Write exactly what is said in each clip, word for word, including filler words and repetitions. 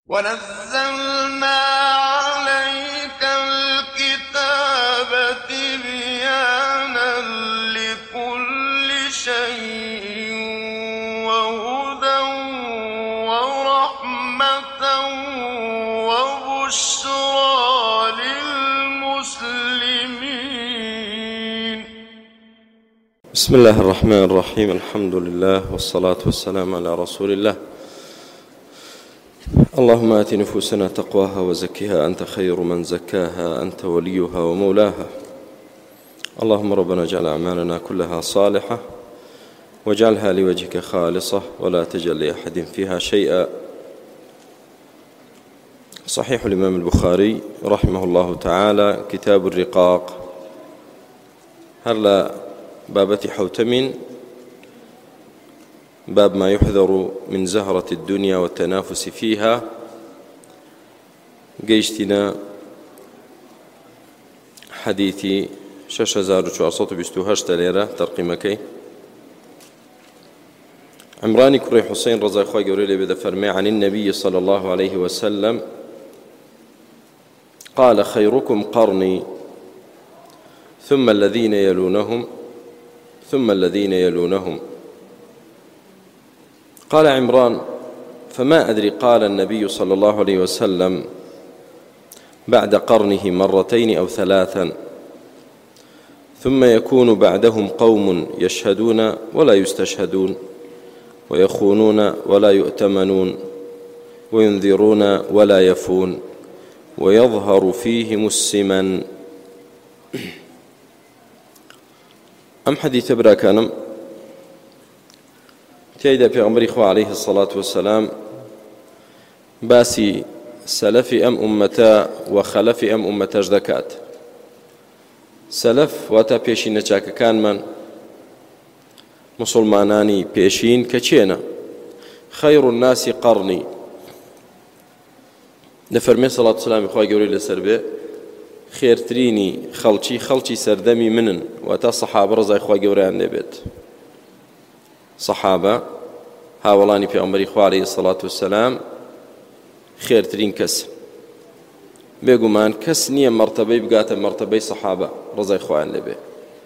ونزلنا عليك الكتاب تبيانا لكل شيء وهدى ورحمة وبشرى للمسلمين. بسم الله الرحمن الرحيم. الحمد لله والصلاة والسلام على رسول الله. اللهم آت نفوسنا تقواها وزكها أنت خير من زكاها أنت وليها ومولاها. اللهم ربنا اجعل أعمالنا كلها صالحة واجعلها لوجهك خالصة ولا تجعل لأحد فيها شيئا. صحيح الإمام البخاري رحمه الله تعالى كتاب الرقاق. هلا بابة حوتم باب ما يحذر من زهرة الدنيا والتنافس فيها. قيشتنا حديثي شش هزار وشوارصات وبستوهاش ليرة ترقيمكي. عمران كري حسين رضي الله عنه بدا فرمي عن النبي صلى الله عليه وسلم قال: خيركم قرني ثم الذين يلونهم ثم الذين يلونهم. قال عمران: فما أدري قال النبي صلى الله عليه وسلم بعد قرنه مرتين أو ثلاثا، ثم يكون بعدهم قوم يشهدون ولا يستشهدون ويخونون ولا يؤتمنون وينذرون ولا يفون ويظهر فيهم السمن. أم حديث براكانم تيدا في عمر إخوة عليه الصلاة والسلام باسي سلف أم أمتا وخلف أم أمتا جدكات. سلف واتا بيشين نچاك كان من مسلماناني بيشين كچينا خير الناس قرني. نفرمي صلاة والسلام إخوة قولي لسربي خير تريني خلشي خلشي سردمي منن واتا صحابة رضا إخوة قولي عن نبيت. صحابة هاولاني في عمر إخوة عليه الصلاة والسلام خير ترين كس بيقومان كس نية مرتبة بقاتا مرتبة صحابة رضا إخوة عن نبي.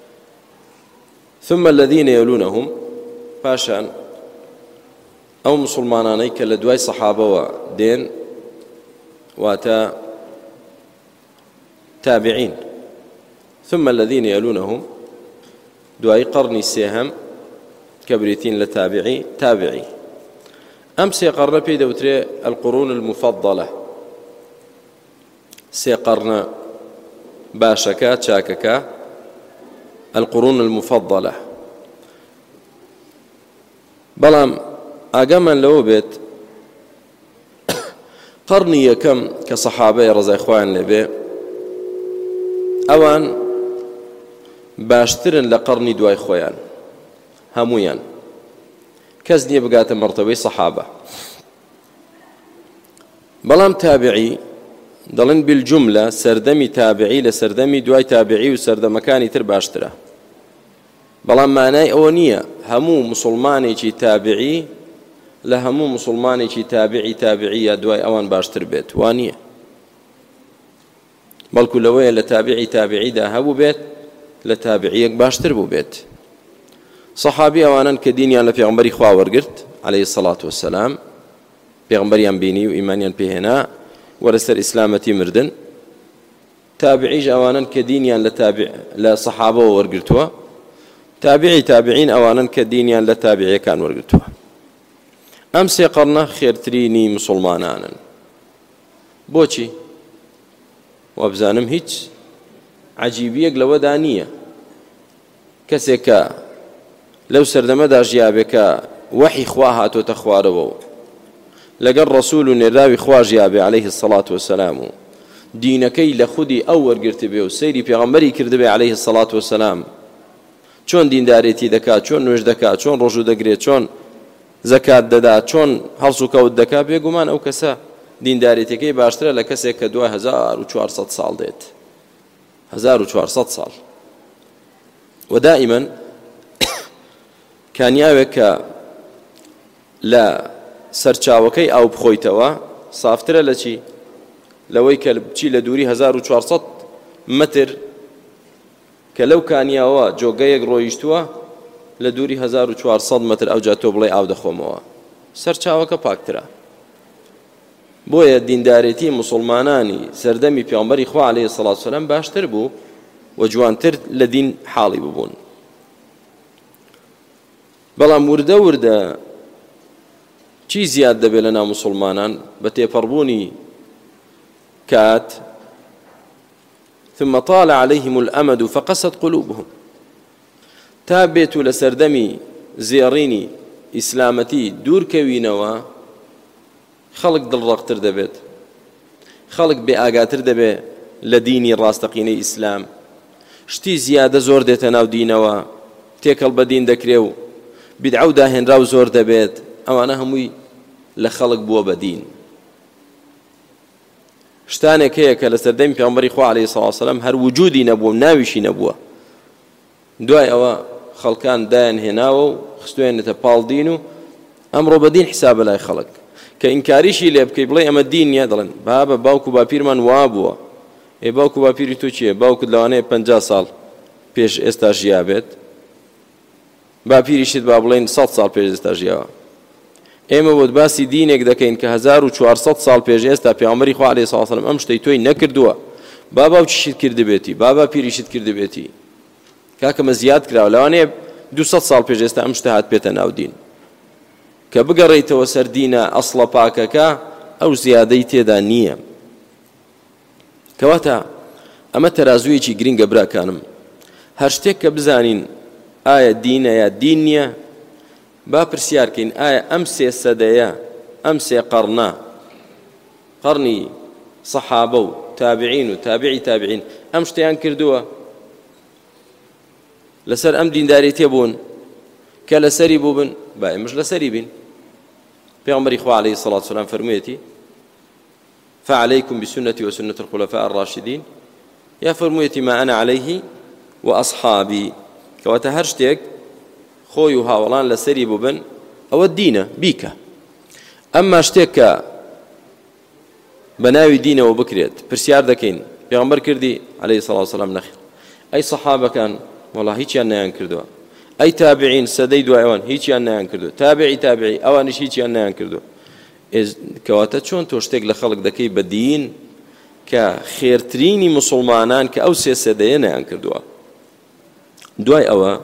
ثم الذين يلونهم باشان أو مسلماناني كالدواي صحابة ودين واتا تابعين. ثم الذين يلونهم دواي قرني سيهم كبريتين لتابعي تابعي. أم سيقرن في دوتري القرون المفضلة سيقرن باشكا تشاككا القرون المفضلة. بلام أقاما لو بيت قرني كم كصحابة رضي إخوان نبي أوان باشترن لقرني دواي خويان همويان کەس نییە بگاتە مرتبەی سەحابە. بەڵام تابعی دەڵێن بالجملە سەردەمی تابعی لە سەردەمی دوای تابعی و سەردەمەکانی تر باشترە. بەڵام مانای ئەوە نییە هەموو مسلمانێکی تابعی لە هەموو مسلمانێکی تابعی تابعی یا دوای ئەوان باشتر بێت، وان نییە. بەڵکو لەوەیە لە تابعی تابعیدا هەبوو بێت لە تابعیەک باشتر بوو بێت. صحابي أوانن كدينيان لبيغمبري خوا ورقرت عليه الصلاة والسلام بيغمبريان بيني وإيمانيان بيهنا ورسل إسلامتي مردن. تابعيج أوانن كدينيان لتابع لصحابة ورقرتوا. تابعي تابعين أوانن كدينيان لتابعي كان ورقرتوا. أمس يقرنا خير تريني مسلمانانا بوشي وابزانم هيج عجيبية لو دانية كسيكا لو سردمەدا ژیابێکە وحی خوا هاتۆتە خوارەوە لەگەڵ ڕەسوول و نێراوی خوا ژیابێ عليه الصلاة والسلام و دینەکەی لە خودی ئەو وەرگرت بێ و سەیری پێغەمبەری کردبێ عليه الصلاة والسلام چۆن دیندارێتی دەکات، چۆن نوێژ دەکات، چۆن ڕۆژوو دەگرێت، چۆن زەکات دەدات، چۆن هەڵس و کەوت دەکات، بێگومان ئەو کەسە دیندارێتەکەی باشترە لە کەسێک کە دوای هەزار و چوارسەد ساڵ دێت. هەزار و چوارسەد ساڵ. ودائما کانیاوێک کە لە سەرچاوەکەی ئاو بخۆیتەوە سافترە لە چی لەوەی کە بچی لە دووری هەزار و چوارسەد متر کە لەو کانیاوە جۆگەیەک ڕۆیشتووە لە دووری هەزار و چوارسەد متر ئەوجا تۆ بڵێ ئاو دەخۆمەوە سەرچاوەکە پاکترە. بۆیە دیندارێتی مسلمانانی سەردەمی پێغەمبەری خوا عەلەیهی سەڵات وسەلام باشتر بوو و جوانتر لە دین حاڵی ببوون. بەڵام وردە وردە چی زیاد دەبێت لە ناو مسلمانان بە تێپەڕبوونی کات ثم طال عليهم الأمد فقست قلوبهم تا بێت و لە سەردەمی زێڕینی ئیسلامەتی دوورکەوینەوە خەڵک دڵڕەقتر دەبێت، خەڵک بێ ئاگاتر دەبێت لە دینی ڕاستەقینەی ئیسلام، شتی زیادە زۆر دێتە ناو دینەوە، تێکەڵ بە دین دەکرێ و بیدعە و داهێنرا و زۆر دەبێت، ئەوانە هەمووی لە خەڵک بووە بە دین. شتانێک هەیە کە لە سەردەمی پێغەمبەری خوا عەلەیهی سەڵات وسەلام هەر وجودی نەبووە، ناویشی نەبووە، دوای ئەوە خەڵکان دایان هێناوە و خستوێنێتە پاڵ دین و ئەمڕۆ بە دین حسابە لای خەڵک کە ئینکاریشی لێ بکەی بڵێ ئەمە دین نییە دەڵێن بابە باوکو باپیرمان وا بووە. ئێ باوکو باپیری تۆ چییە؟ باوکت لەوانەیە پەنجا ساڵ پێش ئێستا ژیا بێت، باپیریشت با بڵێن سەد ساڵ پێش ئێستا ژیاوە. ئێمە بۆت باسی دینێک دەکەین کە هەزار و چوارسەد ساڵ پێش ئێستا پێغەمبەری خوا عەلەیهی سەڵات وسەلام ئەم شتەی تۆی نەکردووە، با باوکیشت کردبێتی، با باپیریشت کردبێتی، کاکەمە زیاد کراوە، لەوانەیە دووسەد ساڵ پێش ئێستا ئەم شتە هات پێتە ناو دین. کە بگەڕێیتەوە سەر دینە ئەسڵە پاکەکە ئەو زیادەی تێدا نییە. کەواتە ئەمە تەرازوویەکی گرینگە براکانم، هەر شتێک کە بزانین ئایا دینە یا دین نییە با پرسیارکەین ئایا ئەم سێ سەدەیە ئەم سێ قەڕنە قەڕنی سەحابە و تابعین و تابعی تابعین ئەم شتیان کردووە لەسەر ئەم دینداریەتێ بوون کە لەسەری بوو بن با ئێمەش لەسەری بین. پێغەمبەری خوا عەلەیهی سەڵات وسەلام فەرموویەتی فعليكم بسنتي وسنة الخلفاء الراشدين يا فرمويتي ما أنا عليه وأصحابي. كواتا هەر شتێک خۆی و هاوڵان لەسەری بووبن ئەوە دینە بیکە. ئەمما شتێک کە بە ناوی دینەوە بکرێت پرسیار دەکەین پێغەمبەر کردی عەلەیهی سەڵات وسەلام نەخێر، ئەی سەحابەکان وەڵا هیچیان نەیان کردووە، ئەی تابعین سەدەی دوای ئەوان هیچیان نەیان کردووە، تابعی تابعی ئەوانیش هیچیان نەیان کردووە. کەواتە چۆن تۆ شتێک لە خەڵک دەکەی بە دین کە خێرترینی مسلمانان کە ئەو سێ سەدەیە نەیان کردووە. دوای ئەوە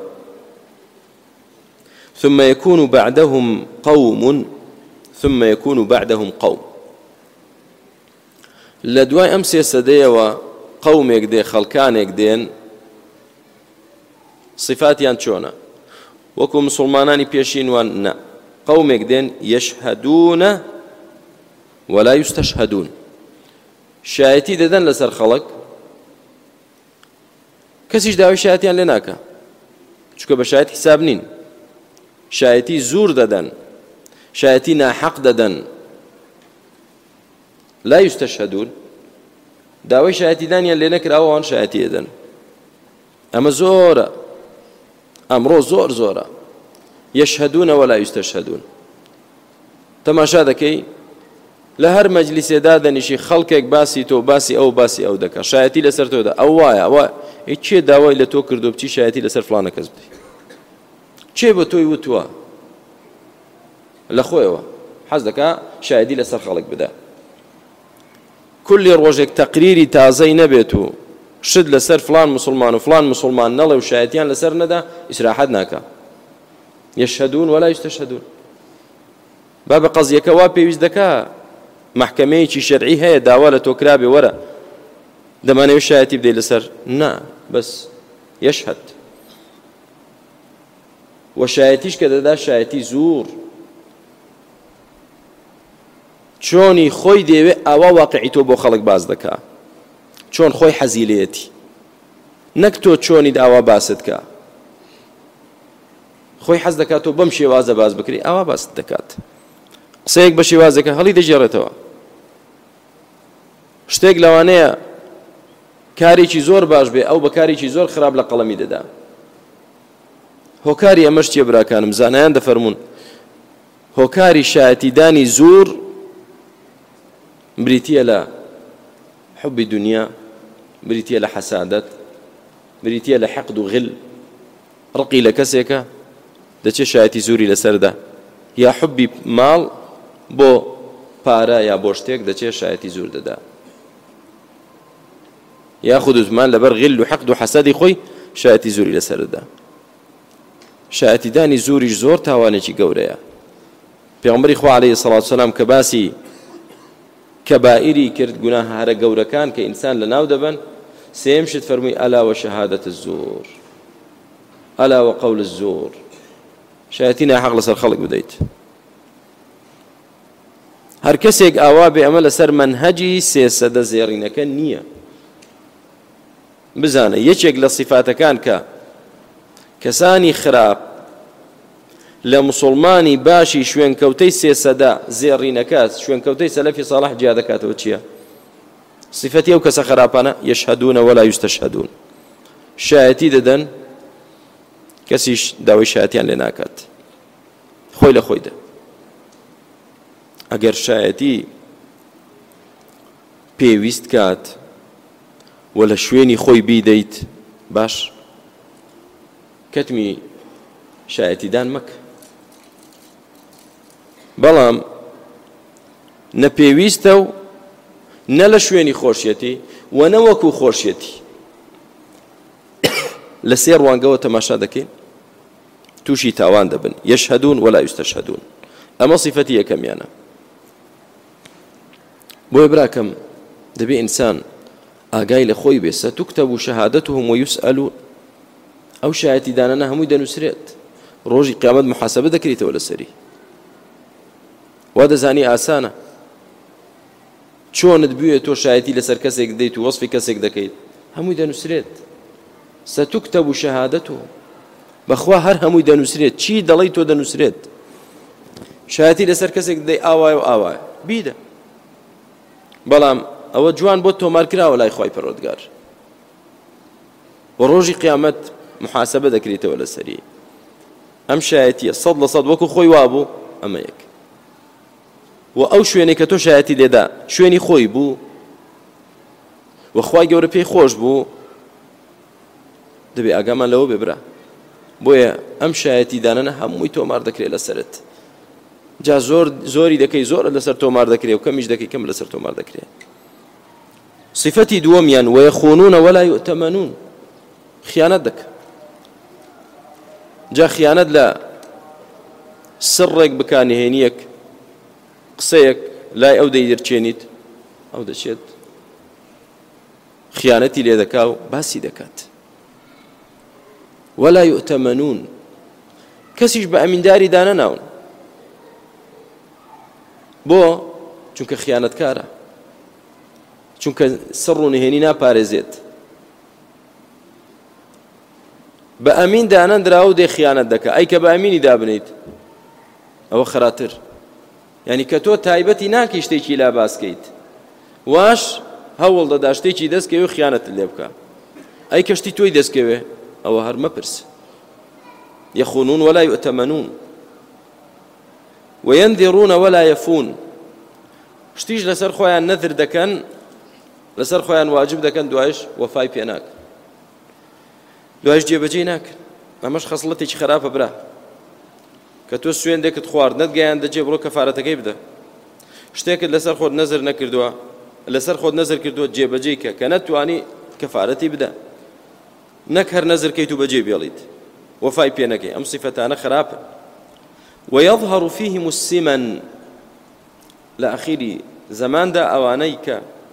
ثم يكون بعدهم قوم ثم يكون بعدهم قوم لدواي أم سێ سەدەیەوە قومێک دێ خەڵکانێک دێن صفاتیان چۆنە وەکو مسلمانانی پێشینوان نە، قومێک دێن يشهدون ولا يستشهدون، شایەتی دەدەن لەسەر خەڵک کەسیش داوای شایەتیان لێ ناکە چونکە بە شایەت حساب نین، شایەتی زور دەدەن، شایەتی ناحەق دەدەن. لا يستشهدون داوای شایەتیدانیان لێ نەکراوە ئەوان شایەتی دەدەن. ئەمە زۆرە، ئەمڕۆ زۆر زۆرە. يشهدون ولا يستشهدون. تەماشا دەکەی لە هەر مەجلیسێدا دەنیشی خەڵکێک باسی تۆ باسی ئەو باسی ئەو دەکات، شایەتی لەسەر تۆدا، ئەو وایە ئەوە چێ داوای لە تۆ کردو بچی شایەتی لەسەر فڵانە کەس بدەی، چێ بە تۆی وتووە لە خۆیەوە حەز دەکا شایەتی لەسەر خەڵک بدە. کولی ڕۆژێک تەقریری تازەی نەبێت و شت لەسەر فڵان مسلمان و فڵان مسلمان نەڵێ و شایەتیان لەسەر نەدا ئیسراحەت ناکە. يشهدون ولا يستشهدون. با بە قەزیەکە وا پێویست دەکا محکەمەیەکی شەرعی هەیە داوا لە تۆ کرابێ وەرە دەمانەوێت شایەتی بدەی لەسەر، نا بەس يشهد. و شایەتیش کە دەدا شایەتی زور چۆنی خۆی دەوێ ئاوا واقعی تۆ بۆ خەڵک باز دەکا، چۆن خۆی حەزیلەتی، نەک تۆ چۆنی ئاوا باست کە خۆی حەز دەکات تۆ بەم شێوازە باز بکری ئاوا باست دەکات. قسەیەک بە شێوازەکە هەڵی دەژێڕێتەوە. شتێک لەوانەیە کارێکی زۆر باش بێ ئەو بە کارێکی زۆر خراپ لە قەڵەمی دەدا. هۆکاری ئەمەش چیە براکانم؟ زانایان دەفەرمون هۆکاری شایەتیدانی زور بریتیە لە حبی دنیا، بریتیە لە حەسادەت، بریتیە لە حەقد و غل، ڕقی لە کەسێکە دەچێت شایەتی زوری لەسەردا، یا حبی ماڵ بۆ پارە یا بۆ شتێک دەچێت شایەتی زور دەدا، یا خودوزمان لەبەر غل و حەقد و حەسەدی خۆی شایەتی زوری لەسەردا. شایەتی دانی زوریش زۆر تاوانێکی گەورەیە. پێغەمبەری خوا عەلەیهی سەڵات وسەلام کە باسی کەبائیری کرد، گوناهە هەرە گەورەکان کە ئینسان لەناو دەبن، سێم شت فەرمووی ئەلا وەشەهادەت الزوور، ئەلا وەقەول الزوور، شایەتی ناحەق لەسەر خەڵک بدەیت. هەر کەسێک ئاوا بێ ئەمە لەسەر مەنهەجی سێسەدە زێڕینەکە نییە. بزانە یەکێک لە صیفاتەکان کە کەسانی خراپ لە مسلمانی باشی شوێنکەوتەی سێسەدە زێڕینەکە، شوێنکەوتەی سەلەفی ساڵح جیا دەکاتەوە چییە؟ صیفەتی ئەو کەسە خراپانە یەشهەدونە وەلا یوستەشهەدون، شایەتی دەدەن کەسیش داوای شایەتیان لێ ناکات، خۆی لە خۆیدا. ئەگەر شایەتی پێویست کات و لە شوێنی خۆی بیدەیت باش، کەتمی شایەتیدان مەکە. بەڵام نەپێویستە و نە لە شوێنی خۆشیەتی و نەوەکو خۆشیەتی لە سێ ڕوانگەوە تەماشا دەکەین، تووشی تاوان دەبن. یەشهەدون وەلا یوستەشهەدون، ئەمە صیفەتی یەکەمیانە. بۆیە براکەم دەبێ ئینسان ئاگای لە خۆی بێ، سەتوکتەب شەهادەتهم وەیوسئەلون، ئەو شایەتی دانانە هەمووی دەنووسرێت، ڕۆژی قیامەت محاسەبە دەکرێتەوە لەسەری. وا دەزانی ئاسانە چۆنت بوێت تۆ شایەتی لەسەر کەسێک دەیت و وەصفی کەسێک دەکەیت، هەمووی دەنووسرێت. سەتوکتەب شەهادەتهم، بەخوا هەر هەمووی دەنووسرێت، چی دەڵێی تۆ دەنووسرێت. شایەتی لەسەر کەسێک دەی ئاوایە و ئاوایە بیدە، بەڵام ئەوە جوان بۆ تۆمار کراوە لای خوای پەروەردگار، و ڕۆژی قیامەت محاسەبە دەکرێتەوە لەسەری. ئەم شایەتیە سەد لە سەد وەکو خۆی وابوو، ئەمە یەک. و ئەو شوێنێک کە تۆ شایەتی لێدا شوێنی خۆی بوو و خوای گەورە پێی خۆش بوو، دەبێ ئاگامان لەوە بێ برا. بۆیە ئەم شایەتی دانانە هەمووی تۆمار دەکرێت لەسەرت. جا زۆر زۆری دەکەی زۆر لەسەر تۆمار دەکرێت و کەمیش دەکەی کەم لەسەر تۆمار دەکرێت. صیفەتی دووەمیان وەیەخونونە وەلا یؤتەمەنون، خیانەت دەکە. جا خیانەت لە سڕێک بکانهێنیەک، قسەیەک لای ئەو دەیدرچێنیت، ئەو دەچێت خیانەتی لێ دەکا و باسی دەکات. وەلا یؤتەمەنون، کەسیش بە ئەمینداری دانەناون. بۆ؟ چونکە خیانەتکارە، چونکە سڕ و نهێنی ناپارێزێت. بە ئەمین دانەندراوە و دێ خیانەت دەکە، ئەی کە بە ئەمینی دابنیت ئەوە خەراتر. یعنی کە تۆ تایبەتی ناکەی شتێکی لا باسکەیت، واش هەوڵ دەدا شتێکی دەستکەوێ و خیانەت لێ بکە، ئەی کە شتی تۆی دەستکەوێ ئەوە هەر مەپرس. یەخونون وەلا یؤتەمەنون وەیەنذیڕون وەلا یەفون، شتیش لەسەر خۆیان نەذر دەکەن، لەسەر خۆیان واجب دەکەن، دوایش وەفای پێ ناکەن، دوایش جێبەجێ ناکەن. ئەمەش خەسڵەتێکی خراپە برا، کە تۆ سوێندێکت خوارد نەتگەیان دەجێ بڕۆ کەفارەتەکەی بدە. شتێکت لەسەر خۆت نەزر نەکردووە، لەسەر خۆت نەزر کردووە جێبەجێ کە کە نەتوانی کەفارەتی بدە، نەک هەر نەزرکەیت و بەجێ بێڵیت وەفای پێ نەکەی. ئەم صیفەتانە خراپە. ويظهر فيهم السمن، لە ئەخیری زەماندا ئەوانەی کە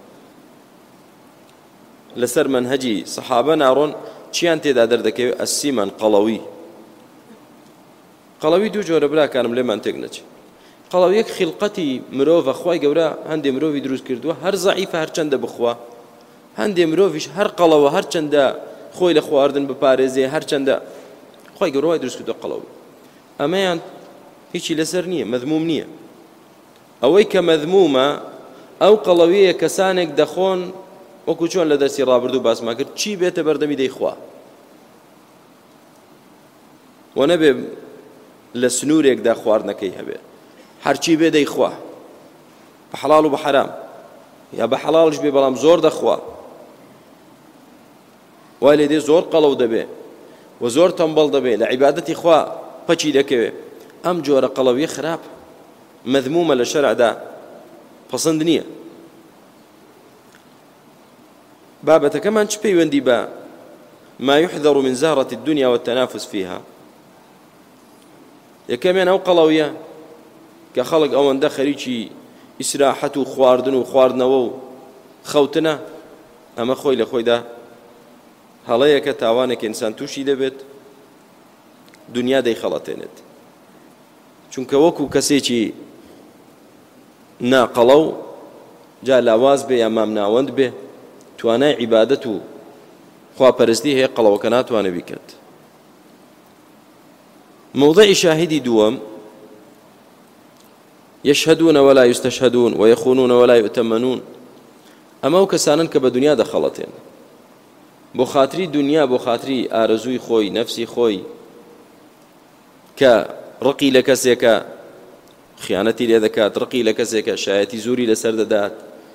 لەسەر منهەجی سەحابە ناڕۆن چیان تێدا دەردەکەوێت؟ ئەسیمەن، قەڵەوی. قەڵەوی دوو جۆرە براکانم لێمان تێک نەچێت. قەڵەویەک خیلقەتی مرۆڤە، خوای گەورە هەندێ مرۆڤی دروست کردووە هەر زەعیفە هەرچەندە بخوا، هەندێ مرۆڤیش هەر قەڵەوە هەرچەندە خۆی لە خواردن بپارێزێ، هەرچەندە خوای گەورە وای دروست کردووە قەڵەوی. ئەمەیان هیچی لەسەر نییە، مەذموم نییە. ئەوەی کە مەذمومە ئەو قەڵەویە کەسانێک دەخۆن، وەکو چۆن لە دەرسی ڕابردوو باسمان کرد، چی بێتە بەردەمی دەیخوا، و نەبێ لە سنوورێکدا خواردنەکەی هەبێ، هەرچی بێ دەیخوا، بە حەڵاڵ و بە حەرام، یا بە حەڵاڵش بێ بەڵام زۆر دەخوا وای لێ دێ زۆر قەڵەو دەبێ و زۆر تەمبەڵ دەبێ لە عیبادەتی خوا پەچی دەکەوێ ئەم جۆرە قەڵەویە خراپ مەذمومە لە شەرعدا پەسەند نییە. بابەتەکەمان چ پەیوەندی بە ما يحذر من زهرة الدنيا والتنافس فيها؟ یەکەمیان ئەو قەڵەویە کە خەڵک ئەوەندە خەریکی ئیسراحەت و خواردن و خواردنەوە و خەوتنە، ئەمە خۆی لە خۆیدا هەڵەیەکە تاوانێک ئینسان تووشی دەبێت، دنیا دەیخەڵەتێنێت. چونکە وەکو کەسێکی ناقەڵە و جا لاواز بێ یا مام ناوەند بێ توانای عیبادەت و خواپەرستی هەیە، قەڵەوەکە ناتوانێ بیکات. موضعی شاهدی دووەم يشهدون ولا يستشهدون ويخونون ولا يؤتمنون. ئەمە ئەو کەسانن کە بە دنیا دەخەڵەتێن بۆ خاتری دنیا، بۆ خاتری ئارەزووی خۆی نەفسی خۆی، کە ڕقی لە کەسێکە خیانەتی لێ دەکات، ڕقی لە کەسێکە شایەتی زوری لەسەر دەدات،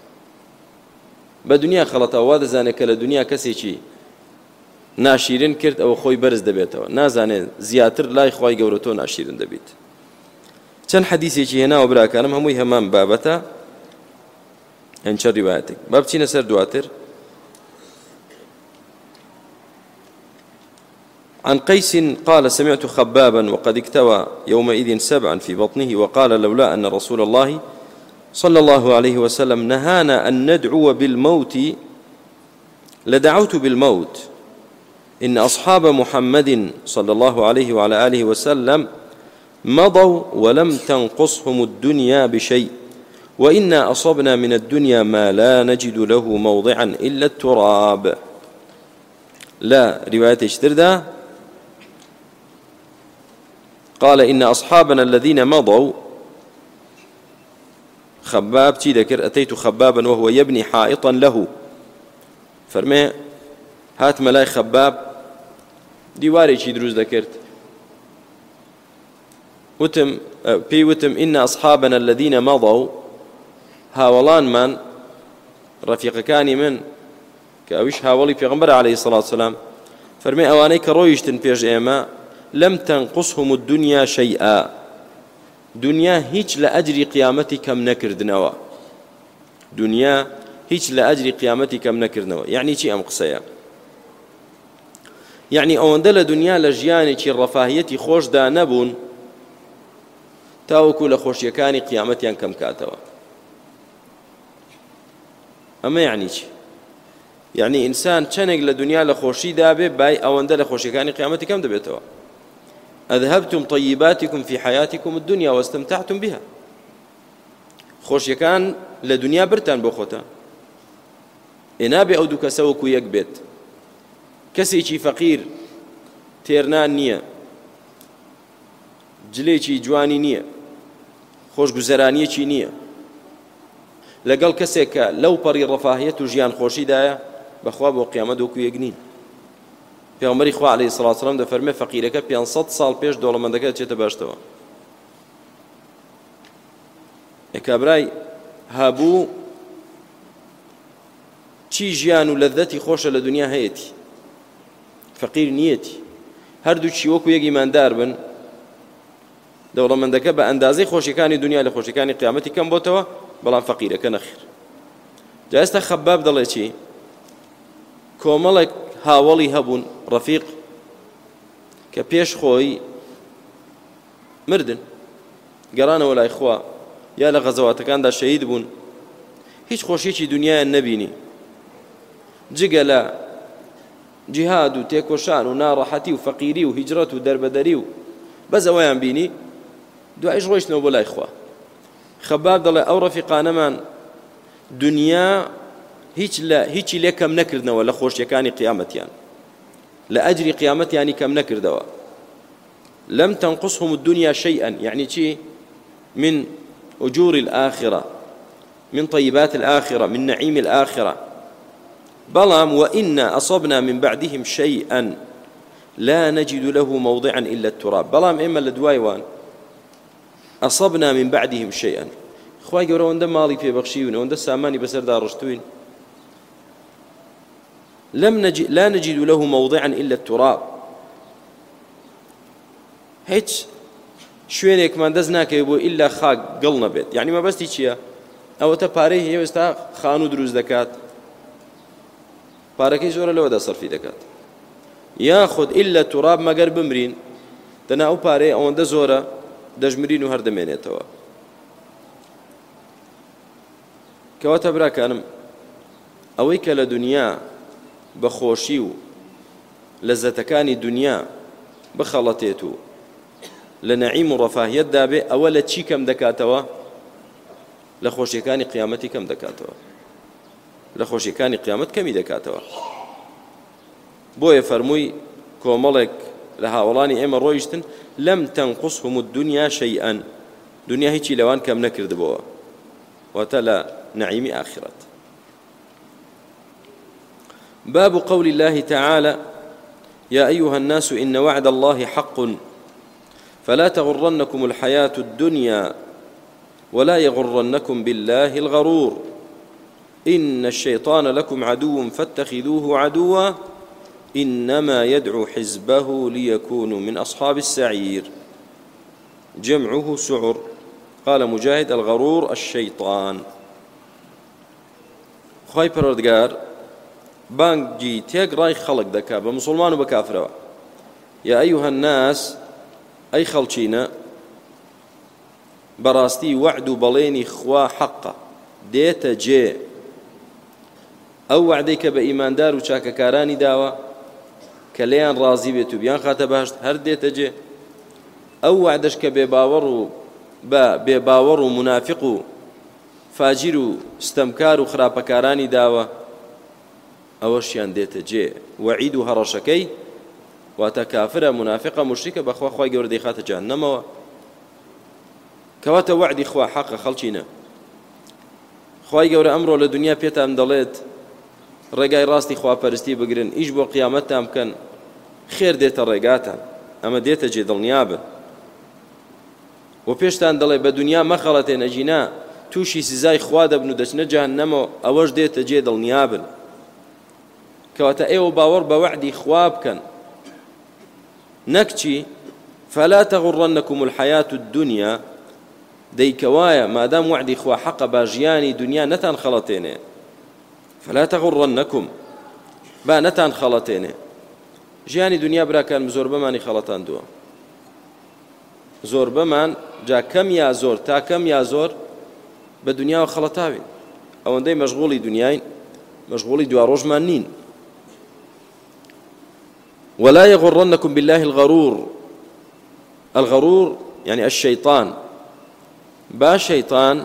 بە دنیا خەڵەتەوە. وا دەزانێت کە لە دنیا کەسێکی ناشیرن کرد ئەوە خۆی بەرز دەبێتەوە، نازانێت زیاتر لای خوای گەورە تۆ ناشیرن دەبیت. چەند حەدیثێکی هێناوە براکانم، هەمووی هەمان بابەتە، هەن چەند ریوایەتێک. با بچینە سەر دواتر. عن قيس قال سمعت خبابا وقد اكتوى يومئذ سبعا في بطنه وقال لولا أن رسول الله صلى الله عليه وسلم نهانا أن ندعو بالموت لدعوت بالموت إن أصحاب محمد صلى الله عليه وعلى آله وسلم مضوا ولم تنقصهم الدنيا بشيء وإنا أصبنا من الدنيا ما لا نجد له موضعا إلا التراب. لا رواية اشتردا قال إن أصحابنا الذين مضوا، خباب تي ذكر أتيت خبابا وهو يبني حائطا له، فرمي هات ملاي خباب دیواری چی دروست دەکرد، وتم پێی وتم إن أصحابنا الذين مضوا، هاوڵانمان ڕەفیقەکانی من کە ئەویش هاوڵی پێغەمبەر عەلەیهی سەڵاتو وسەلام، فەرمێ ئەوانەی کە ڕۆیشتن پێش ئێمە لەم تەنقصهم الدنيا شەیئا، دنیا هیچ لە ئەجری قیامەتی کەم نەکردنەوە، دنیا هیچ لە ئەجری قیامەتی کەم نەکردنەوە. یعنی چی ئەم قسەیە؟ یعنی ئەوەندە لە دنیا لە ژیانێکی ڕەفاهیەتی خۆشدا نەبوون تاوەکو لە خۆشیەکانی قیامەتیان کەم کاتەوە. ئەمە یعنی چی؟ یعنی ئینسان چەندێک لە دنیا لە خۆشیدا بێ بای ئەوەندە لە خۆشیەکانی قیامەتی کەم دەبێتەوە. أذهبتم طيباتكم في حياتكم الدنيا واستمتعتم بها. خۆشیەکان لە دنیا برتان بۆ خۆتە، ئێنابێ ئەو دوو کەسە وەکو یەک بێت. کەسێکی فەقیر تێرنان نییە، جلێکی جوانی نییە، خۆشگوزەرانیەکی نییە، لەگەڵ کەسێک کە لەو پەڕی ڕەفاهیەت و ژیان خۆشیدایە بەخوا بۆ قیامەت وەکو یەک نین. پێغەمبەری خوا عەلەیهی سەڵاتو وسەلام دەفەرمێ فەقیرەکە پێنج سەد ساڵ پێش دەوڵەمەندەکە دەچێتە باشتەوە. ئێکابرای هابوو چی ژیان و لەذەتی خۆشە لە دنیا هەیەتی، فەقیر نیەتی، هەردووچی وەکو یەک ئیماندار بن، دەوڵەمەندەکە بە ئەندازەی خۆشیەکانی دنیا لە خۆشیەکانی قیامەتی کەم بۆتەوە، بەڵام فەقیرەکە نەخیر. جا ئێستا خەباب دەڵێ چی؟ کۆمەڵێک هاوڵی هەبوون ڕەفیق کە پێش خۆی مردن، گەڕانەوە لای خوا یا لە غەزەواتەکاندا شەهید بوون، هیچ خۆشیێکی دنیایان نەبینی جگە لە جیهاد و تێکۆشان و ناڕەحەتی و فەقیری و هیجرەت و دەربەدەری و بەس ئەوەیان بینی، دوایش ڕۆیشتنەوە بۆ لای خوا. خەباب دەڵێ ئەو ڕەفیقانەمان دنیا هیچ لە هیچی لێ کەم نەکردنەوە لە خۆشیەکانی قیامەتیان، لە ئەجری قیامەتیانی کەم نەکردەوە. لەم تەنقصهم الدنيا شيئا، يعني چی؟ من أجور الآخرة، من طيبات الآخرة، من نعيم الآخرة. بلام وإنا أصبنا من بعدهم شيئا لا نجد له موضعا إلا التراب. بلام إما لدوايوان أصبنا من بعدهم شيئا، خوای گەورە ئەوەندە ماڵی پێبەخشیون ئەوەندە سامانی بەسەردا ڕشتوین لم نجد لا نجد له موضعا إلا التراب هیچ شوێنێکمان دەست ناکەوێت بۆ ئیلا خاک گڵ نەبێت یعنی مەبەستی چییە؟ ئەوەتە پارەی هەیە ئێستا خان و دروست دەکات پارەکەی زۆرە لەوەدا سەرفی دەکات یاخود ئیلا توراب مەگەر بمرین دەنا ئەو پارەی ئەوەندە زۆرە دەژمرین و هەردەمێنێتەوە کەواتە براکانم ئەوەی کە لە دنیا بەخۆشی و لەزەتەکانی دنیا بخەڵەتێت و لە نەعیم و ڕەفاهیەتدا بێ ئەوە لە چی کەم دەکاتەوە؟ لە خۆشیەکانی قیامەتی کەم دەکاتەوە لە خۆشیەکانی قیامەت کەمی دەکاتەوە بۆیە فەرمووی کۆمەڵێک لە هاوڵانی ئێمە ڕۆیشتن لەم تەنقصهم الدنيا شيئا دنیا هیچی لەوان کەم نەکردبەوە واتە لە نەعیمی ئاخرەت باب قول الله تعالى يا أيها الناس إن وعد الله حق فلا تغرنكم الحياة الدنيا ولا يغرنكم بالله الغرور إن الشيطان لكم عدو فاتخذوه عدوا إنما يدعو حزبه ليكونوا من أصحاب السعير جمعه سعر قال مجاهد الغرور الشيطان خواهي پروردگار بانجي تيق راي خلق دكا بمسلمان وبكافر يا أيها الناس أي خلچينا براستي وعد بليني خوا حقا ديت جي أو وعديك بإيمان دار وشاك كاراني داوا كليان رازي بيتو بيان خاتبهشت هر ديت جي أو وعدش كبيباور با بيباور منافق فاجر استمكار خرابكاراني داوا أوشيان ديت جي وعيد هرشكي وتكافر منافقة مشركة بخوا خوا جور ديخات جهنم كواتا وعد خوا حق خلچينا خوا جور أمره لدنيا بيتا مدلت رجاي راستي خوا پرستي بگرن إيش بو قيامتها أمكن خير ديت الرجاتا أما ديت جي دل نيابن وبيشتان دلي بدنيا ما خلتين أجينا توشي سزاي خوا دبنو دشنا جهنم أوش ديت جي دل نيابن كواتا ايو باور بوعدي خواب كان نكتي فلا تغرنكم الحياة الدنيا دي كوايا ما دام وعدي خوا حق باجياني دنيا نتان خلطيني فلا تغرنكم با نتان خلطيني جياني دنيا برا كان زور بماني خلطان دوا زور بمان جا كم يا زور تا كم يا زور بدنيا وخلطاوين او اندي مشغولي دنياين مشغولي دوا روجمانين ولا يغرنكم بالله الغرور الغرور يعني الشيطان با شيطان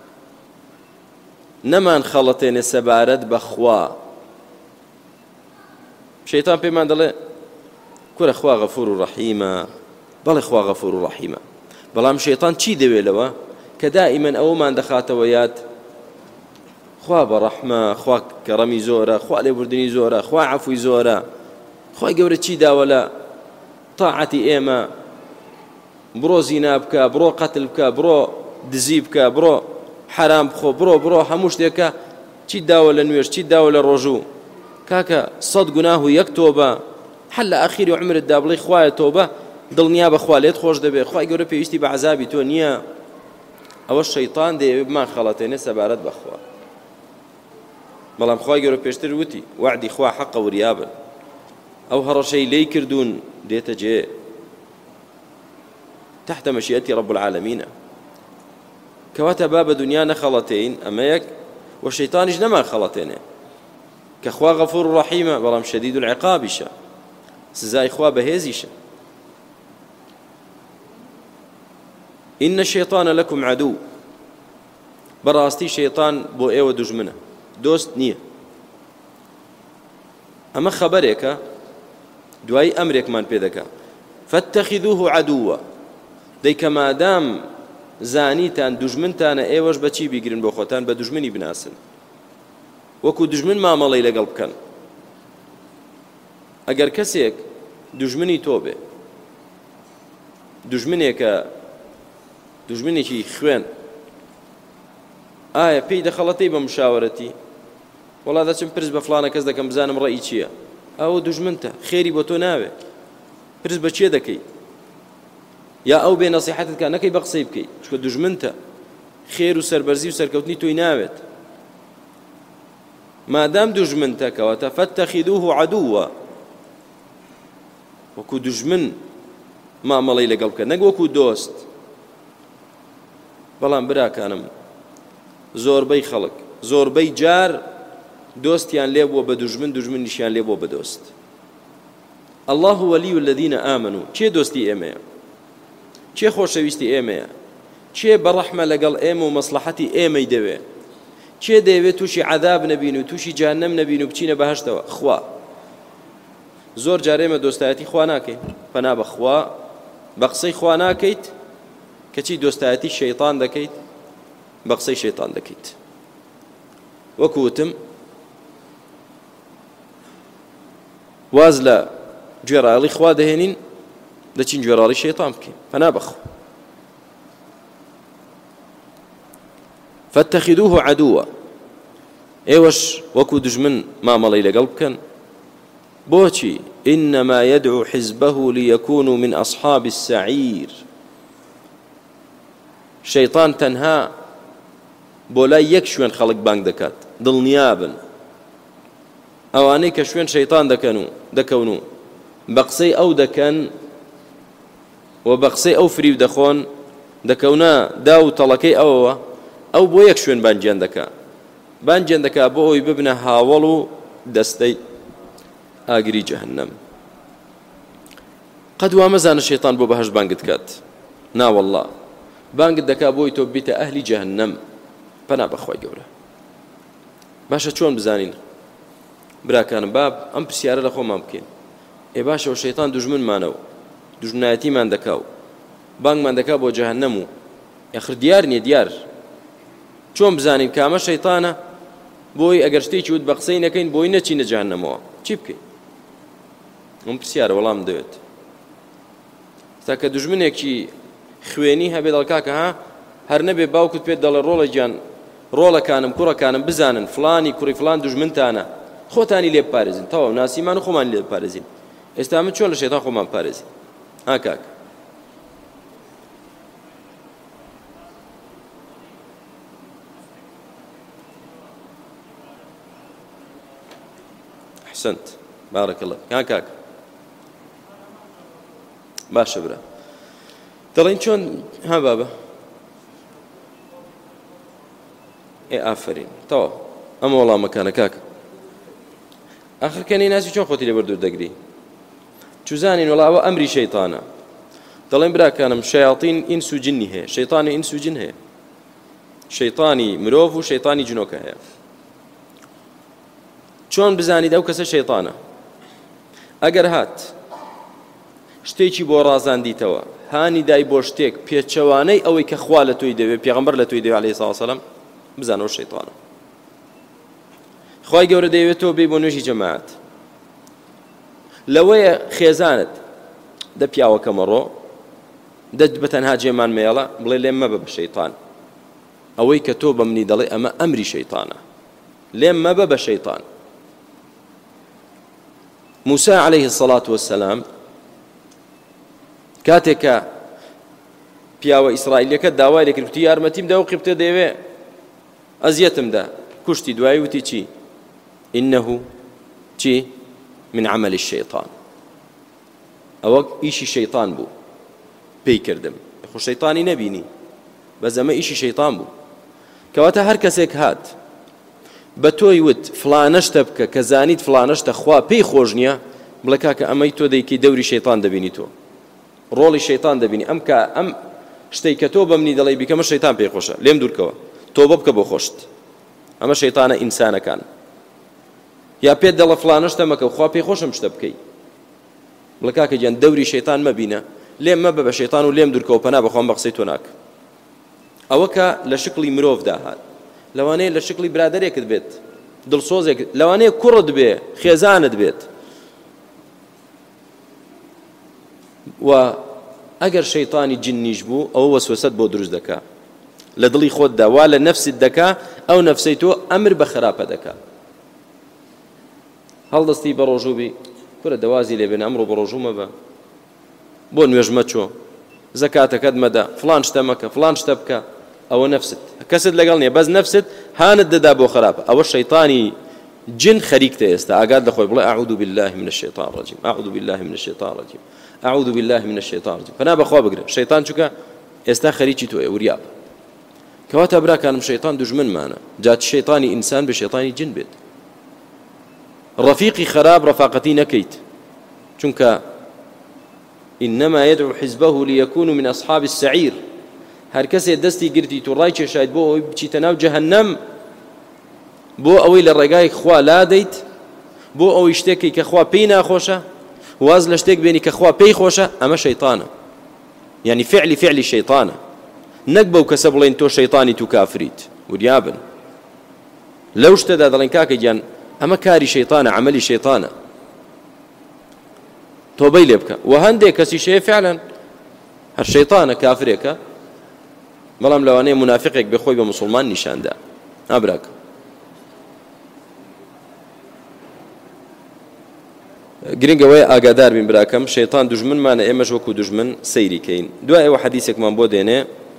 نمان خلطين سبارد بخوا شيطان بيمان دله كل اخوا غفور رحيم بل اخوا غفور رحيم بلام شيطان چی دوي لوا كدائما او ما دخات ويات خوا برحمه خوا كرمي زوره خوا لبردني زوره خوا عفو زوره خۆی گەورە چی داوە لە تاعەتی ئێمە بڕۆ زینا بکە بڕۆ قەتل بکە بڕۆ دزی بکە بڕۆ حرام بخۆ بڕۆ بڕۆ هەموو شتێکە چی داوە لە نوێژ چی داوە لە ڕۆژوو کاکە سەد گوناه و یەک تۆبە هەر لە ئاخیری عومرتدا بڵێ خوایە تۆبە دڵنیا بەخوا لێت خۆش دەبێت خۆی گەورە پێویستی بە عەزابی تۆ نییە ئەوە شەیطان دەیەوێت بمان خەڵەتێنێ سەبارەت بەخوا بەڵام خۆی گەورە پێشتر وتی وعدی خوا حەقە وریابن أو هرشي لي كردون ديت جي تحت مشيئة رب العالمين كواتا باب دنيا نخلتين أماك والشيطان اجنما خلتين كخوا غفور رحيم برام شديد العقاب شا سزاي خوا بهيزي شا إن الشيطان لكم عدو براستي شيطان بو ايو دجمنه دوست نية أما خبرك دوای ئەمرێکمان پێ دەکا فاتخذوه عدوا دەی کە مادام زانیتان دوژمنتانە ئێوەش بە چی بیگرن بۆ خۆتان بە دوژمنی بناسن وەکو دوژمن مامەڵەی لەگەڵ بکەن ئەگەر کەسێک دوژمنی تۆ بێ دوژمنێکە دوژمنێکی خوێن ئایا پێی دەخەڵەتەی بە مشاوەرەتی وەڵا دەچم پرس بە فلانە کەس دەکەم بزانم ڕێی چییە ئەوە دوژمنتە خێری بۆ تۆ ناوێ پرس بە چێ دەکەی یا ئەو بێ نەسیحەتت کە نەکەی بە قسەی بکەی چکە دوژمنتە خێر و سەربەرزی و سەرکەوتنی تۆی ناوێت مادام دوژمنتە کەواتە فەتەخیدوه عەدووە وەکو دوژمن مامەڵەی لەگەڵ بکە نەک وەکو دۆست بەڵام براکانم زۆربەی خەڵک زۆربەی جار دۆستیان لێ بووە بە دوژمن دوژمنیشیان لێ بووە بە دۆست الله وەلی الذین ئامنوا چێ دۆستی ئێمەیە چێ خۆشەویستی ئێمەیە چێ بەڕەحمە لەگەڵ ئێمە و مەسلحەتی ئێمەی دەوێ چێ دەیەوێت تووشی عەذاب نەبین و تووشی جەهەنەم نەبین و بچینە بەهەشتەوە خوا زۆر جار ئێمە دۆستایەتی خوا ناکەین پەنا بە خوا بە قسەی خوا ناکەیت کەچی دۆستایەتی شەیطان دەکەیت بە قسەی شەیطان دەکەیت وەکو وتم واز لە گوێڕایەڵی خوا دەهێنین دەچین گوێڕاڵی شەیطان بکەین پەنا بەخوا فاتخذوه عدوا ئێوەش وەکو دژمن مامەڵەی لەگەڵ بکەن بۆچی إنما يدعو حزبه ليكونوا من أصحاب السعير شەیطان تەنها بۆ لای یەک شوێن خەڵک بانگ دەکات دڵنیابن ئەوانەی کە شوێن شەیطان دەکەن و دەکەون و بە قسەی ئەو دەکەن و بە قسەی ئەو فریو دەخۆن دەکەونە دا و تەڵەکەی ئەوەوە ئەو بۆ یەک شوێن بانگیان دەکا بانگیان دەکا بۆ ئەوی ببنە هاوڵ و دەستەی ئاگری جەهەنەم قەد وا مەزانە شەیطان بۆ بەهەشت بانگت کات ناوەڵڵا بانگت دەکا بۆی تۆ بیتە ئەهلی جەهەنەم پەنا بەخوای گەورە باشە چۆن بزانین براکانم باب ئەم پرسیارە لە خۆمان بکەین ئێ باشەوە شەیطان دوژمنمانەوە دوژمنایەتیمان دەکا و بانگمان دەکا بۆ جەهەنەم و یاخر دیار نییە دیار چۆن بزانین کامە شەیطانە بۆی ئەگەر شتێکی وت بە قسەی نەکەین بۆی نەچینە جەهەنەمەوە چی بکەین ئەم پرسیارە وەڵام دەوێت تاکە دوژمنێکی خوێنی هەبێ دەڵکاکە ها هەر نەبێ باوکت پێت دەڵێ ڕۆڵە گیان ڕۆڵەکانم کوڕەکانم بزانن فلانی کوڕی فلان دوژمنتانە خۆتانی لێ بپارێزن تەواو ناسیمان و خۆمان لێ بپارێزین ئێستا من چۆن لە شەیطان خۆمان بپارێزین ها کاک أحسنت بارك الله ها كاك باشا برا دەڵێن چۆن ها بابا ئێ ئافرین تەواو ئەمە وەڵامەکانە کاکە ئاخر کەنی ناسی چۆن خۆتی لێبەر دوور دەگری چوزانین وەڵا ئەوە ئەمری شەیطانە دەڵێن براکانم شەیاطین ئینس و جنی هەیە شەیطانی ئینس و جن هەیە شەیطانی مرۆڤ و شەیطانی جنۆکە هەیە چۆن بزانید ئەو کەسە شەیطانە ئەگەر هات شتێکی بۆ ڕازاندیتەوە هانی دای بۆ شتێک پێچەوانەی ئەوەی کە خوا لە تۆی دەوێت پێغەمبەر لە تۆی دەوێت عەلەیهی سەڵاتو وسەلام بزانەوە شەیطانە خوای گەورە دەیەوێتەوە بێ بۆ نوێژی جەماعەت لەوەیە خێزانت دە پیاوەکە مەڕۆ دە بەتەنها جێمان مێڵە بڵێ لێم مەبە بە شەیطان ئەوەی کە تۆ بە منی دەڵێ ئەمە ئەمری شەیطانە لێم مەبە بە شەیطان موسى عليه الصلاة والسلام کاتێکە پیاوە ئیسرائیلەکە داوای لێکرد وتی یارمەتیم دا و قیبتە دەیەوێ ئەزیەتم دا کوشتی دوایی وتی چی إنه چی من عمل الشيطان ئەوە ئیشی شەیطان بوو پێی کردم خۆ شەیطانی نەبینی بەس ئەمە ئیشی شەیطان بوو کەواتە هەر کەسێک هات بە تۆی وت فلانە شتە بکە کە زانیت فلانە شتە خوا پێی خۆش نییە بڵێ کاکە ئەمەی تۆ دەیکەی دەوری شەیطان دەبینی تۆ ڕۆڵی شەیطان دەبینی ئەم کە ئەم شتەی کە تۆ بە منی دەڵێ بیکەمە شەیطان پێی خۆشە لێم دوورکەوە تۆ بە بکە بۆ خۆشت ئەمە شەیطانە ئینسانەکان یا پێت دەڵە فلانە شتە مەکە خوا پێی خۆشم شتە بکەی بڵێ کاکە گیان دەوری شەیطان مەبینە لێم مەبە بە شەیطان و لێم دوورکەوە پەنا بەخۆم بە قسەی تۆ ناکە ئەوە کە لە شکلی مرۆڤدا هات لەوانەیە لە شکلی برادەرێکت بێت دڵسۆزێک لەوانەیە کوڕت بێ خێزانت بێت و ئەگەر شەیطانی جنیش بوو ئەوە وەسوەسەت بۆ دروست دەکا لە دڵی خۆتدا وا لە نەفست دەکا ئەو نەفسەی تۆ ئەمر بە خراپە دەکا هەڵدەستی بە ڕۆژووبی کورە دەوازی لێ بێن ئەمڕۆ بە ڕۆژوو مەبە بۆ نوێژ مەچۆ زەکاتەکەت مەدە فڵان شتە مەکە فڵان شتە بکە ئەوە نەفست کەست لەگەڵ نییە بەس نەفست هانت دەدا بۆ خراپە ئەوە شەیطانی جن خەریکتە ئێستا ئاگات لە خۆی بڵێ ئەعوذ بالله من الشیطان الرجیم ئەعوذ بالله من الشیطان الرجیم ئەعوذ بالله من الشیطان الرجیم پەنا بەخوا بگرە شەیطان چونکە ئێستا خەریکی تۆیە وریاب کەواتە براکانم شەیطان دوژمنمانە جاتی شەیطانی ئینسان بە شەیطانی جن بێت ڕەفیقی خراپ ڕەفاقەتی نەکەیت چونکە إنما يدعو حزبه ليكونوا من أصحاب السعير هر کەسێ دەستی گرتی تو ڕای کێشایت بۆ ئەوەی بچیتە ناو جەهەنەم بۆ ئەوەی لە ڕێگای خوا لا دەیت بۆ ئەوەی شتێکی کە خوا پێی ناخۆشە واز لە شتێک بێنی کە خوا پێی خۆشە ئەمە شەیطانە یعنی فعلی فعلی شەیطانە نەک بەو کەسە بڵێن تۆ شەیطانی تو کافریت وریابن لەو شتەدا دەڵێن کاکە گیان ئەمە کاری شەیطانە عەمەلی شەیطانە تۆبەی لێ بکە و هەندێک کەسی شەیە فعلا هەر شەیطانە کافرێکە بەڵام لەوانەیە منافقێک بخۆی بە مسلمان نیشاندا ئابراکە گرنگەوەی ئاگادار بین براکەم شەیطان دوژمنمانە ئێمەش وەکو دوژمن سەیری کەین دوای ئەوە حەدیثێکمان بۆ دێنێ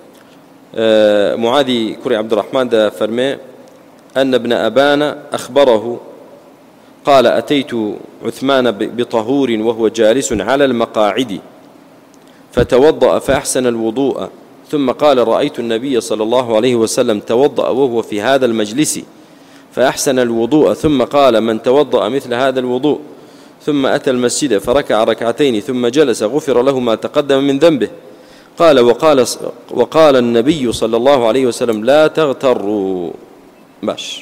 معاذی کوڕی عەبدوڕەحمان دەفەرمێ أن ابن أبان أخبره قال أتيت عثمان بطهور وهو جالس على المقاعد فتوضأ فأحسن الوضوء ثم قال رأيت النبي صلى الله عليه وسلم توضأ وهو في هذا المجلس فأحسن الوضوء ثم قال من توضأ مثل هذا الوضوء ثم أتى المسجد فركع ركعتين ثم جلس غفر له ما تقدم من ذنبه قال وقال, وقال النبي صلى الله عليه وسلم لا تغتروا باش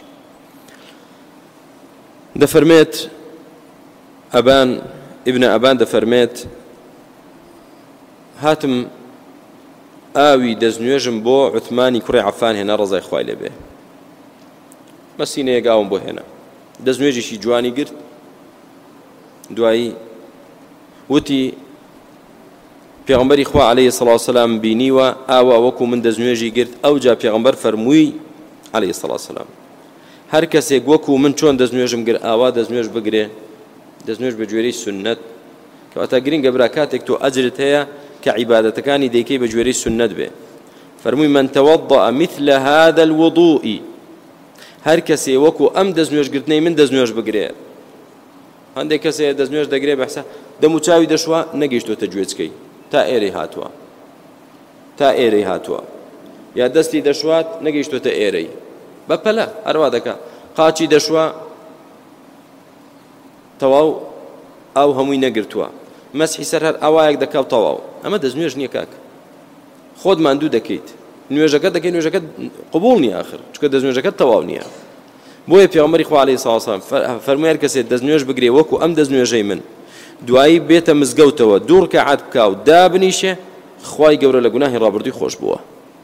دفرميت أبان ابن أبان دفرميت هاتم ئاوی دەستنوێژم بۆ عوتمانی کوڕی عەفان هێنا ڕەزای خوای لێ بێ مەسینەیەک ئاوم بۆ هێنا دەستنوێژێکی جوانی گرت دوایی وتی پێغەمبەری خوا عەلەیهی سەڵات وسەلام بینیوە ئاوا وەکو من دەستنوێژی گرت ئەوجا پێغەمبەر فەرمووی عەلەیهی سەڵات وسەلام هەر کەسێک وەکو من چۆن دەستنوێژم گر ئاوا دەستنوێژ بگرێ دەستنوێژ بە گوێرەی سوننەت کەواتە گرنگە برا کاتێک تۆ ئەجرت هەیە کە عیبادەتەکانی دەیکەی بە گوێرەی سوننەت بێ فەرمووی من توضأ مثل هذا الوضوء هەر کەسێ وەکو ئەم دەستنوێژگرتنەی من دەستنوێژ بگرێ هەندێک کەسێ دەستنوێژ دەگرێ بەحسا دەم و چاوی دەشوا نەگەیشتۆتە گوێچکەی تا ئێرەی هاتووە تا ئێرەی هاتووە یا دەستی دەشوات نەگەیشتۆتە ئێرەی بەپەلە هەروا دەکا قاچی دەشوا تەواو ئەو هەمووی نەگرتووە مەسحی سەر هەر ئاوایەک دەکەوت تەواو ئەمە دەستنوێژ نییە کاک خۆت ماندوو دەکەیت نوێژەکەت دەکەی نوێژەکەت قبوڵ نییە ئاخر چونکە دەستنوێژەکەت تەواو نییە بۆیە پێغەمبەری خوا عەلەیهی سەڵات وسەلام فەرمووی هەر کەسێ دەستنوێژ بگرێ وەکو ئەم دەستنوێژەی من دوایی بێتە مزگەوتەوە دوو ڕکەعات بکا و دابنیشێ خوای گەورە لە گوناهی ڕابردووی خۆش بووە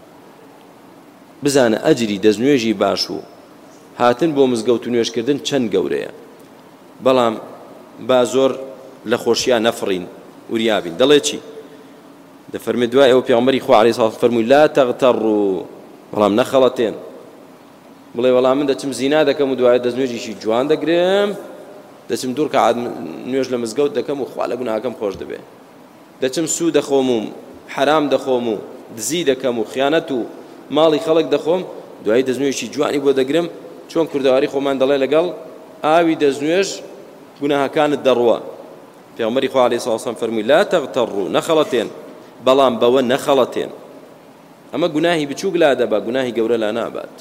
بزانە ئەجری دەستنوێژی باش و هاتن بۆ مزگەوت و نوێژکردن چەند گەورەیە بەڵام با زۆر لە خۆشیان نەفڕین وریابین دەڵێ چی دەفەرمێ دوای ئەوە پێغەمبەری خوا عەلەیهی سەڵات فەرمووی لا تەغتەڕوا بەڵام نەخەڵەتێن بڵێ وەڵام من دەچم زینا دەکەم و دوای دەستنوێژیشی جوان دەگرم دەچم دوور کەعات نوێژ لە مزگەوت دەکەم و خوا لە گوناهەکەم خۆش دەبێ دەچم سوود دەخۆم و حرام دەخۆم و دزی دەکەم و خیانەت و ماڵی خەڵک دەخۆم دوای دەستنوێژی جوانی بۆ دەگرم چۆن کوردەواری خۆمان دەڵێ لەگەڵ ئاوی دەستنوێژ گوناهەکانت دەڕوە پێغەمبەری خوا عەلەیهی سەڵات وسەلام فەرمووی لا تەغتەڕوا نەخەڵەتێن بەڵام بەوە نەخەڵەتێن ئەمە گوناهی بچووک لا دەبا گوناهی گەورە لا نابات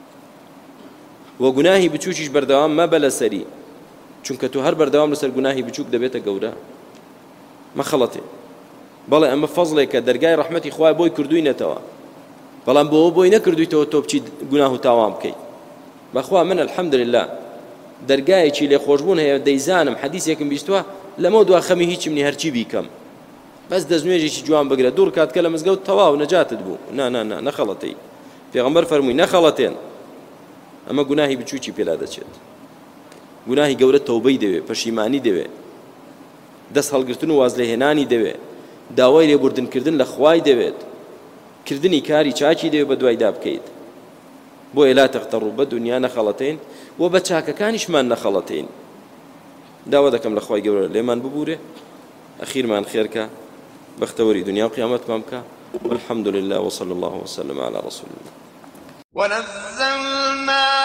و گوناهی بچووکیش بەردەوام مەبە لەسەری چونکە تو هەر بەردەوام لەسەر گوناهی بچووک دەبێتە گەورە مەخەڵەتێ بەڵێ ئەمە فەزڵێکە دەرگای ڕەحمەتی خوای بۆی کردووینەتەوە بەڵام بۆ بۆی نەکردویتەوە تۆ بچیت گوناه و تاوان بکەیت بەخوا من الحەمدلله دەرگایەکی لێ خۆشبوون هەیە دەیزانم حەدیثێکم بیستووە لەمە دوا خەمی هیچم نی هەرچی بیکەم بەس دەستنوێژێکی جوان بگرە دوور کاتکە لە مزگەوت تەواو نەجاتت بوو نا نا نا نەخەڵەتەی پێغەمبەر فەرمووی نەخەڵەتێن ئەمە گوناهی بچووکی پێلا دەچێت گوناهی گەورە تەوبەی دەوێ پەشیمانی دەوێ دەست هەڵگرتن و واز لێهێنانی دەوێ داوای لێبوردنکردن لە خوای دەوێت کردنی کاری چاکی دەوێت بە دوایدا بکەیت بۆیە لا تەغتەڕوا بە دنیا نەخەڵەتین و بە چاکەکانیشمان نەخەڵەتین. داوا دەکەم لە خوای گەورە لێمان ببوورێ ئەخیرمان خێرکە بەختەوەری دنیا و قیامەتمان بکە. والحمد لله وصلى الله وسلم على رسول الله. ونزلنا